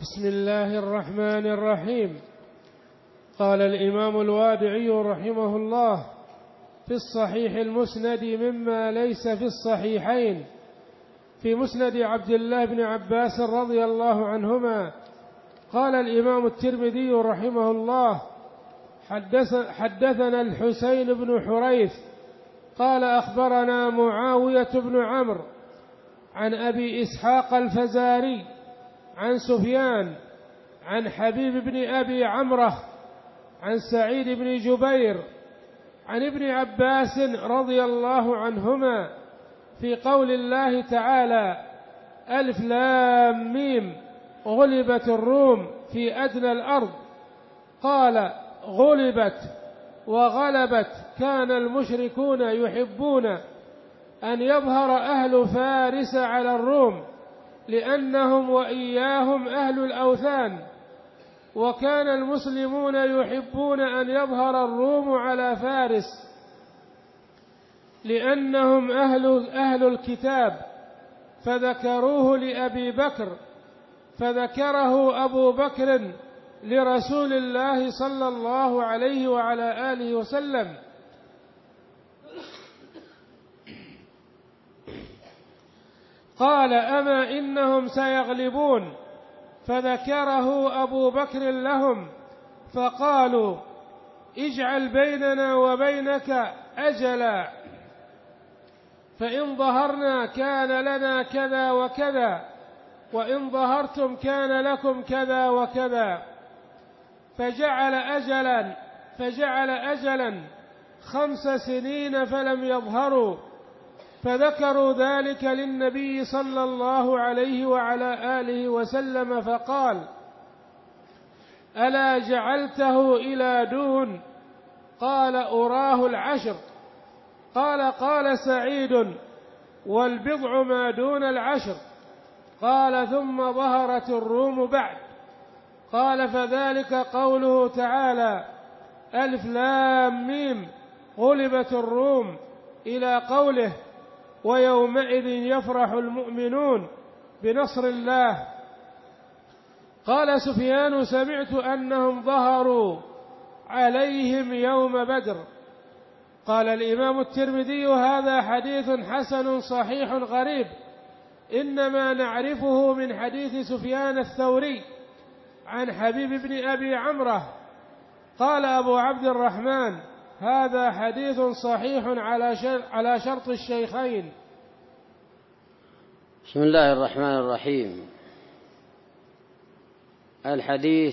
بسم الله الرحمن الرحيم. قال الإمام الوادعي رحمه الله في الصحيح المسند مما ليس في الصحيحين في مسند عبد الله بن عباس رضي الله عنهما. قال الإمام الترمذي رحمه الله حدثنا الحسين بن حريث قال أخبرنا معاوية بن عمرو عن أبي إسحاق الفزاري عن سفيان عن حبيب بن أبي عمرة عن سعيد بن جبير عن ابن عباس رضي الله عنهما في قول الله تعالى: ألف لام ميم غلبت الروم في أدنى الأرض. قال: غلبت وغلبت كان المشركون يحبون أن يظهر أهل فارس على الروم لأنهم وإياهم أهل الأوثان، وكان المسلمون يحبون أن يظهر الروم على فارس لأنهم أهل الكتاب، فذكروه لأبي بكر، فذكره أبو بكر لرسول الله صلى الله عليه وعلى آله وسلم، قال: أما إنهم سيغلبون، فذكره أبو بكر لهم فقالوا: اجعل بيننا وبينك أجلا، فإن ظهرنا كان لنا كذا وكذا، وإن ظهرتم كان لكم كذا وكذا. فجعل أجلا 5 سنين فلم يظهروا، فذكروا ذلك للنبي صلى الله عليه وعلى آله وسلم فقال: ألا جعلته إلى دون؟ قال: أراه العشر. قال سعيد: والبضع ما دون العشر. قال: ثم ظهرت الروم بعد. قال: فذلك قوله تعالى: ألف لام ميم غلبت الروم، إلى قوله: ويومئذ يفرح المؤمنون بنصر الله. قال سفيان: سمعت أنهم ظهروا عليهم يوم بدر. قال الإمام الترمذي: هذا حديث حسن صحيح غريب، إنما نعرفه من حديث سفيان الثوري عن حبيب بن أبي عمرة. قال أبو عبد الرحمن: هذا حديث صحيح على شرط الشيخين. بسم الله الرحمن الرحيم. الحديث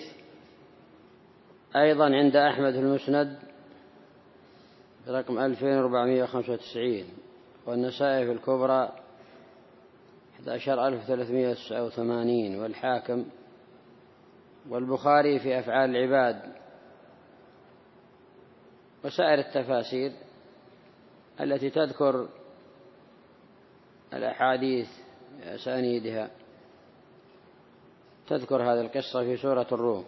أيضا عند أحمد في المسند برقم 2495، والنسائي في الكبرى 11389، والحاكم، والبخاري في أفعال العباد، وسائر التفاسير التي تذكر الأحاديث بأسانيدها تذكر هذه القصة في سورة الروم.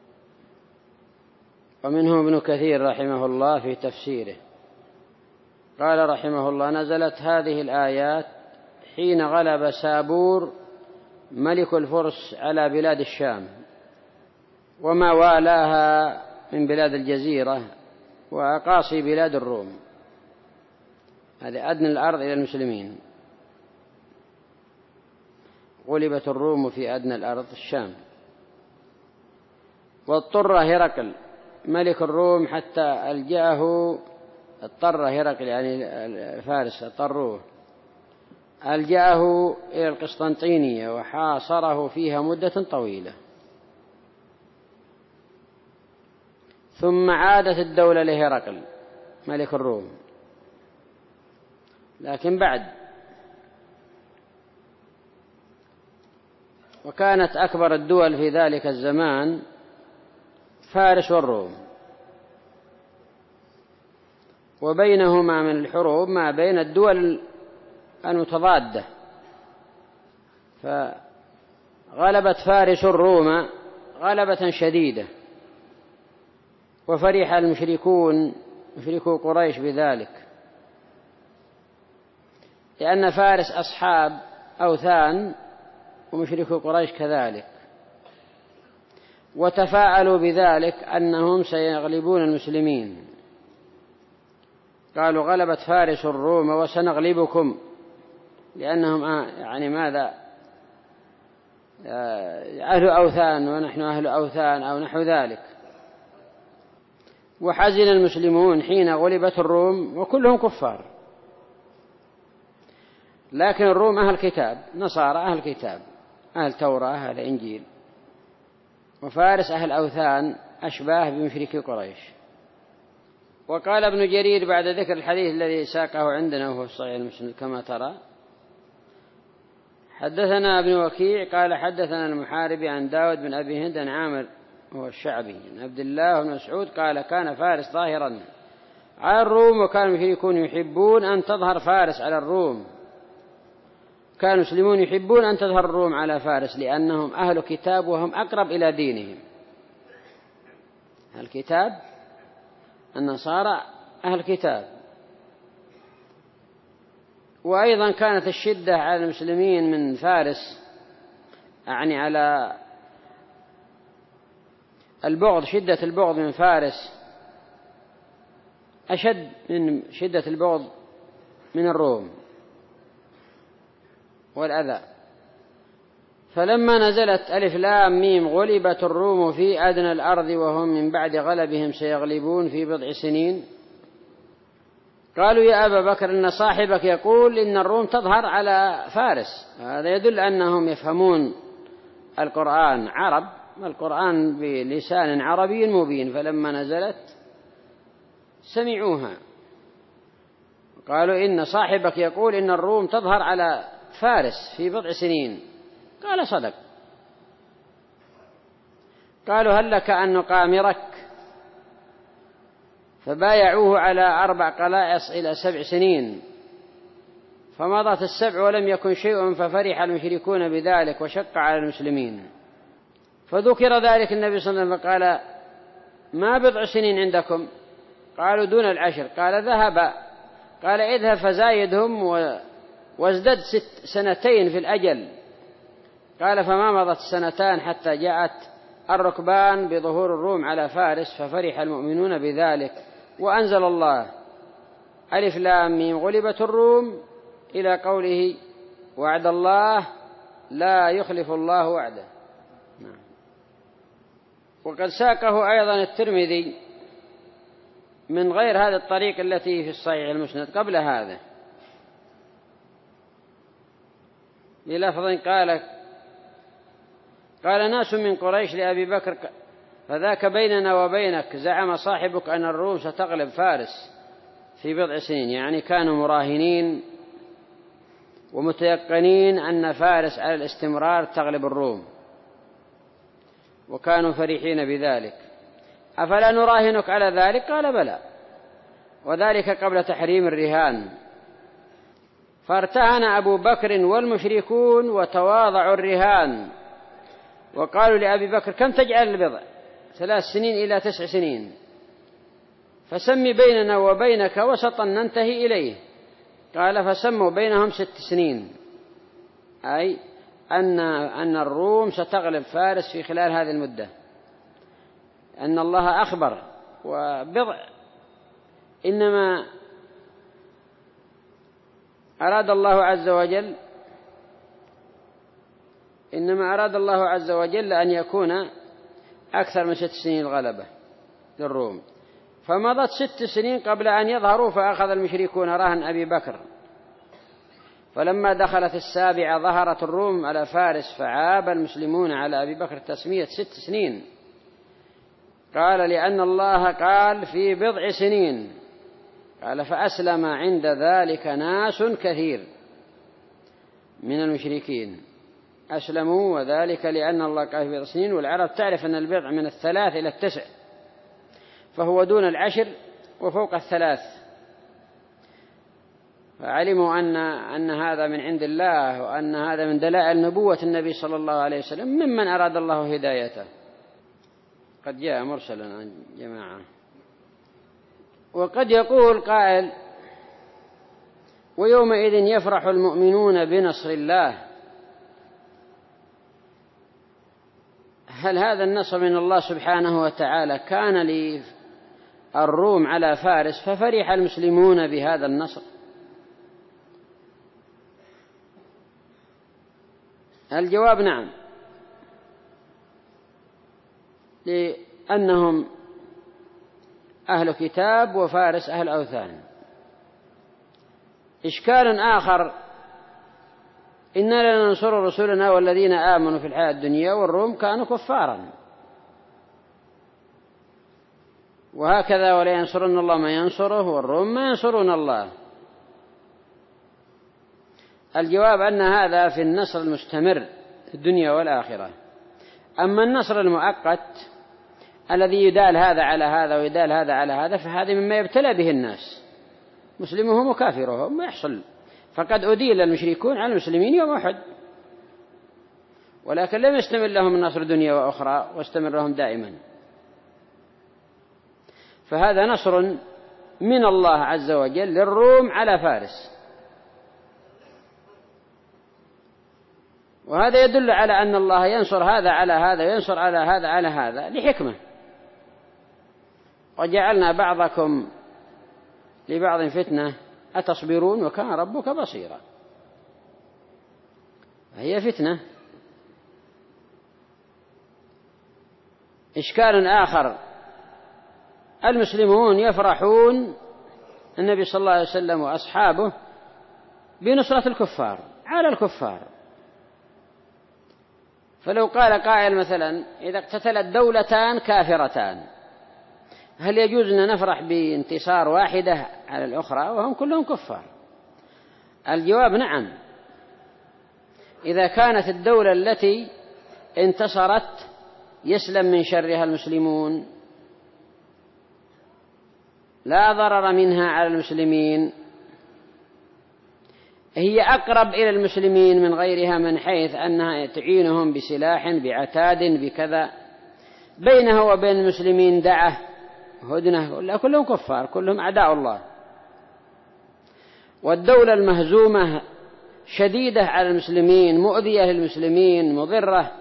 ومنهم ابن كثير رحمه الله في تفسيره قال رحمه الله: نزلت هذه الآيات حين غلب سابور ملك الفرس على بلاد الشام وما والاها من بلاد الجزيرة وأقاصي بلاد الروم، هذه أدنى الأرض إلى المسلمين. غلبت الروم في أدنى الأرض الشام. واضطر هرقل ملك الروم حتى ألجأه، اضطر هرقل يعني فارس اضطروه، ألجأه إلى القسطنطينية وحاصره فيها مدة طويلة، ثم عادت الدولة لهرقل ملك الروم. لكن بعد، وكانت أكبر الدول في ذلك الزمان فارس والروم، وبينهما من الحروب ما بين الدول المتضادة، فغلبت فارس الروم غلبة شديدة، وفرح المشركون مشركو قريش بذلك، لأن فارس أصحاب أوثان ومشركو قريش كذلك، وتفاءلوا بذلك أنهم سيغلبون المسلمين. قالوا غلبت فارس الروم وسنغلبكم، لأنهم يعني ماذا أهل أوثان ونحن أهل أوثان أو نحو ذلك. وحزن المسلمون حين غلبت الروم وكلهم كفار، لكن الروم أهل كتاب، نصارى أهل كتاب، أهل توراة أهل إنجيل، وفارس أهل أوثان أشباه بمشركي قريش. وقال ابن جرير بعد ذكر الحديث الذي ساقه عندنا وهو الصحيح المسند كما ترى: حدثنا ابن وكيع قال حدثنا المحاربي عن داود بن أبي هند عن عامر هو الشعبي عن عبد الله بن مسعود قال: كان فارس ظاهرا على الروم، وكان المشركون يحبون أن تظهر فارس على الروم. كان المسلمون يحبون أن تظهر الروم على فارس لأنهم أهل كتاب وهم أقرب إلى دينهم. الكتاب النصارى أهل كتاب. وأيضا كانت الشدة على المسلمين من فارس، يعني على البغض، شدة البغض من فارس أشد من شدة البغض من الروم والأذى. فلما نزلت ألف لام ميم غلبت الروم في أدنى الأرض وهم من بعد غلبهم سيغلبون في بضع سنين، قالوا يا أبا بكر إن صاحبك يقول إن الروم تظهر على فارس. هذا يدل أنهم يفهمون القرآن، عرب، القرآن بلسان عربي مبين، فلما نزلت سمعوها. قالوا إن صاحبك يقول إن الروم تظهر على فارس في بضع سنين. قال صدق. قالوا هل لك أن نقامرك؟ فبايعوه على 4 قلائص إلى 7 سنين، فمضت 7 ولم يكن شيء، ففرح المشركون بذلك وشق على المسلمين. فذكر ذلك النبي صلى الله عليه وسلم فقال ما بضع سنين عندكم؟ قالوا دون 10. قال ذهب. قال اذهب فزايدهم وازدد 6 سنتين في الأجل. قال فما مضت 2 سنتان حتى جاءت الركبان بظهور الروم على فارس، ففرح المؤمنون بذلك، وأنزل الله ألف لام ميم غلبت الروم إلى قوله وعد الله لا يخلف الله وعده. وقد ساقه أيضا الترمذي من غير هذا الطريق التي في الصحيح المسند قبل هذا بلفظ قال ناس من قريش لأبي بكر فذاك بيننا وبينك، زعم صاحبك أن الروم ستغلب فارس في بضع سنين، يعني كانوا مراهنين ومتيقنين أن فارس على الاستمرار تغلب الروم، وكانوا فرحين بذلك. أفلا نراهنك على ذلك؟ قال بلى، وذلك قبل تحريم الرهان. فارتهن أبو بكر والمشركون وتواضعوا الرهان، وقالوا لأبي بكر كم تجعل البضع؟ 3 سنين إلى 9 سنين، فسم بيننا وبينك وسطا ننتهي إليه. قال فسموا بينهم 6 سنين، أي أن الروم ستغلب فارس في خلال هذه المدة، أن الله أخبر. وبضع إنما أراد الله عز وجل أن يكون أكثر من 6 سنين الغلبة للروم. فمضت 6 سنين قبل أن يظهروا، فأخذ المشركون رهن أبي بكر. فلما دخلت 7 ظهرت الروم على فارس، فعاب المسلمون على أبي بكر تسمية 6 سنين. قال لأن الله قال في بضع سنين. قال فأسلم عند ذلك ناس كثير من المشركين أسلموا، وذلك لأن الله قال في بضع سنين، والعرب تعرف أن البضع من 3 إلى 9، فهو دون 10 وفوق 3. فعلموا أن هذا من عند الله، وأن هذا من دلائل نبوة النبي صلى الله عليه وسلم ممن أراد الله هدايته. قد جاء مرسلا عن جماعة. وقد يقول قائل ويومئذ يفرح المؤمنون بنصر الله، هل هذا النصر من الله سبحانه وتعالى كان للروم على فارس ففرح المسلمون بهذا النصر؟ الجواب نعم، لأنهم أهل كتاب وفارس أهل أوثان. إشكال آخر: إننا لننصر رسلنا والذين آمنوا في الحياة الدنيا، والروم كانوا كفارا، وهكذا ولا ينصرن الله ما ينصره، والروم ما ينصرون الله. الجواب أن هذا في النصر المستمر في الدنيا والآخرة. أما النصر المؤقت الذي يدال هذا على هذا ويدال هذا على هذا فهذا مما يبتلى به الناس، مسلمهم وكافرهم، ما يحصل. فقد أديل المشركون على المسلمين يوم أحد، ولكن لم يستمر لهم النصر دنيا وأخرى واستمر لهم دائما. فهذا نصر من الله عز وجل للروم على فارس، وهذا يدل على أن الله ينصر هذا على هذا وينصر على هذا على هذا لحكمة. وجعلنا بعضكم لبعض فتنة أتصبرون وكان ربك بصيرا. هي فتنة. إشكال آخر: المسلمون يفرحون النبي صلى الله عليه وسلم وأصحابه بنصرة الكفار على الكفار. فلو قال قائل مثلا: إذا اقتتلت دولتان كافرتان هل يجوز أن نفرح بانتصار واحدة على الأخرى وهم كلهم كفار؟ الجواب نعم، إذا كانت الدولة التي انتصرت يسلم من شرها المسلمون، لا ضرر منها على المسلمين، هي أقرب إلى المسلمين من غيرها من حيث أنها تعينهم بسلاح بعتاد بكذا، بينه وبين المسلمين دعة هدنة، ولا كلهم كفار كلهم أعداء الله. والدولة المهزومة شديدة على المسلمين، مؤذية للمسلمين، مضرة،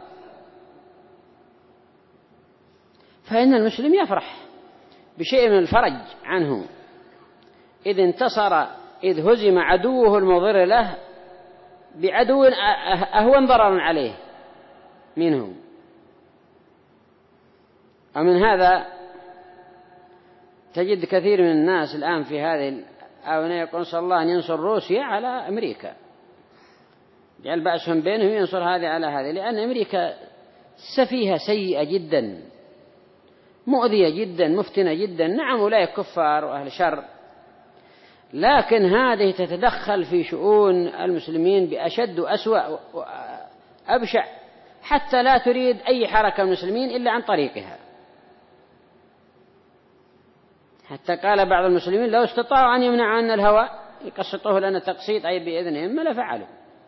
فإن المسلم يفرح بشيء من الفرج عنه إذ انتصر، إذ هزم عدوه المضر له بعدو أهون ضررا عليه منهم. ومن هذا تجد كثير من الناس الآن في هذه الآونة يقول: صلى الله أن ينصر روسيا على أمريكا، جعل بأسهم بينهم ينصر هذه على هذه، لأن أمريكا سفيهة سيئة جدا، مؤذية جدا، مفتنة جدا. نعم أولئك كفار وأهل شر، لكن هذه تتدخل في شؤون المسلمين بأشد وأسوأ وأبشع، حتى لا تريد أي حركة المسلمين إلا عن طريقها. حتى قال بعض المسلمين: لو استطاعوا أن يمنعوا عنا الهواء يقسطوه لنا تقسيط أي بإذنهم ما لفعلوا.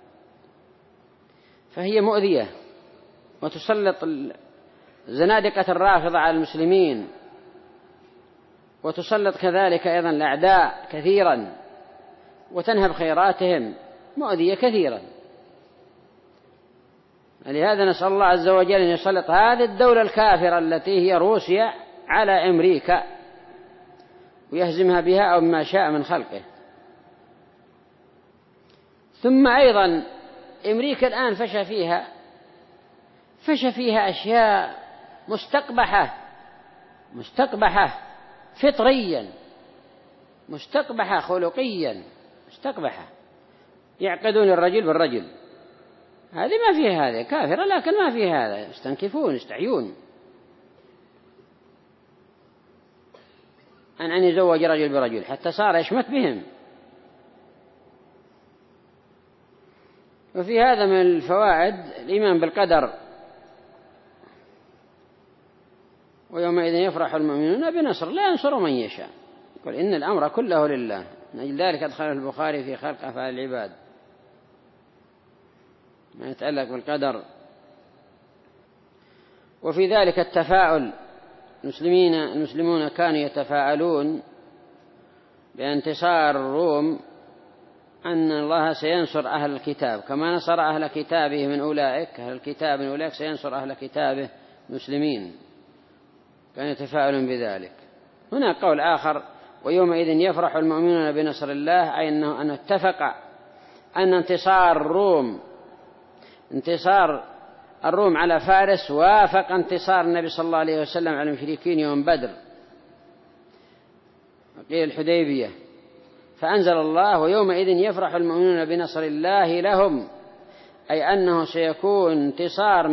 فهي مؤذية، وتسلط زنادقة الرافضة على المسلمين، وتسلط كذلك أيضا الأعداء كثيرا، وتنهب خيراتهم، مؤذية كثيرا. لهذا نسأل الله عز وجل أن يسلط هذه الدولة الكافرة التي هي روسيا على أمريكا ويهزمها بها أو بما شاء من خلقه. ثم أيضا أمريكا الآن فشى فيها أشياء مستقبحة فطريا، مستقبحة خلقيا، مستقبحة. يعقدون الرجل بالرجل، هذه ما فيها، هذه كافرة لكن ما فيها هذا، يستنكفون يستحيون أن يزوج رجل برجل، حتى صار يشمت بهم. وفي هذا من الفوائد الإيمان بالقدر: ويومئذ يفرح المؤمنون بنصر الله ينصر من يشاء، يقول إن الأمر كله لله. من ذلك أدخله البخاري في خلق أفعال العباد ما يتعلق بالقدر. وفي ذلك التفاؤل، المسلمون كانوا يتفاءلون بانتصار الروم أن الله سينصر أهل الكتاب كما نصر أهل كتابه من أولئك، أهل الكتاب من أولئك سينصر أهل كتابه المسلمين، كانوا يتفاءلون بذلك. هنا قول آخر: ويومئذ يفرح المؤمنون بنصر الله، أي أنه اتفق أن انتصار الروم على فارس وافق انتصار النبي صلى الله عليه وسلم على المشركين يوم بدر، قيل الحديبية. فأنزل الله: ويومئذ يفرح المؤمنون بنصر الله لهم، أي أنه سيكون انتصار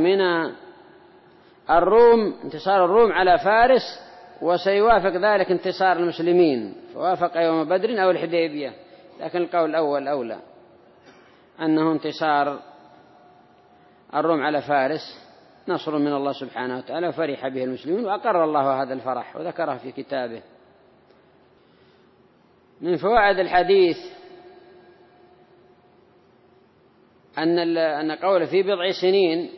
الروم على فارس، وسيوافق ذلك انتصار المسلمين، فوافق يوم بدر أو الحديبية. لكن القول الأول أولى، أنه انتصار الروم على فارس نصر من الله سبحانه وتعالى، وفرح به المسلمين، وأقر الله هذا الفرح وذكره في كتابه. من فوائد الحديث أن قوله في بضع سنين،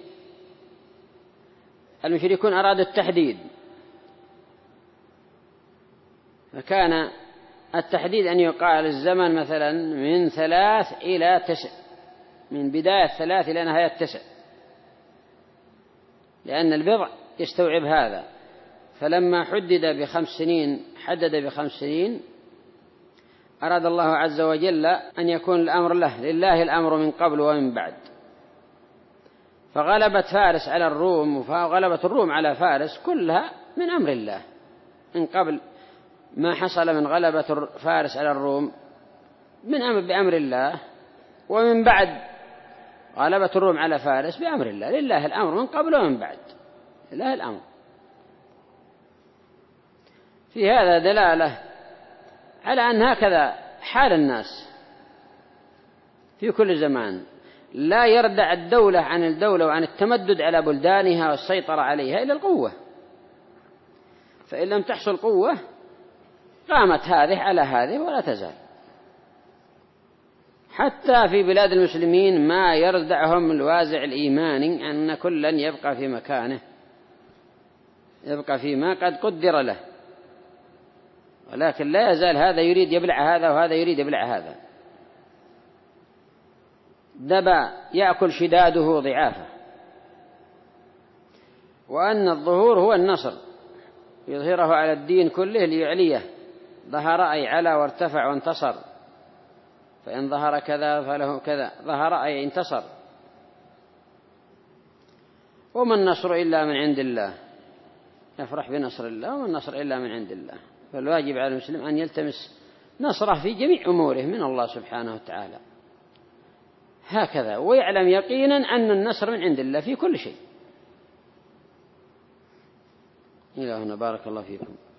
المشركون أرادوا التحديد، فكان التحديد أن يقال الزمن مثلا من 3 إلى 9، من بداية 3 إلى نهاية 9، لأن البضع يستوعب هذا. فلما حدد ب5 سنين أراد الله عز وجل أن يكون الأمر لله الأمر من قبل ومن بعد. فغلبت فارس على الروم، وغلبت الروم على فارس كلها من أمر الله، من قبل ما حصل من غلبة فارس على الروم بأمر الله، ومن بعد غلبة الروم على فارس بأمر الله. لله الأمر من قبل ومن بعد، لله الأمر. في هذا دلالة على أن هكذا حال الناس في كل زمان، لا يردع الدولة عن الدولة وعن التمدد على بلدانها والسيطرة عليها إلا القوة، فإن لم تحصل قوة قامت هذه على هذه ولا تزال. حتى في بلاد المسلمين ما يردعهم الوازع الإيماني أن كلا يبقى في مكانه، يبقى فيما قد قدر له، ولكن لا يزال هذا يريد يبلع هذا وهذا يريد يبلع هذا. دبا يأكل شداده ضعافه. وأن الظهور هو النصر، يظهره على الدين كله ليعليه. ظهر أي علا وارتفع وانتصر، فإن ظهر كذا فله كذا، ظهر أي انتصر. وما النصر إلا من عند الله، يفرح بنصر الله، وما النصر إلا من عند الله. فالواجب على المسلم أن يلتمس نصره في جميع أموره من الله سبحانه وتعالى هكذا، ويعلم يقينا أن النصر من عند الله في كل شيء. إلى هنا، بارك الله فيكم.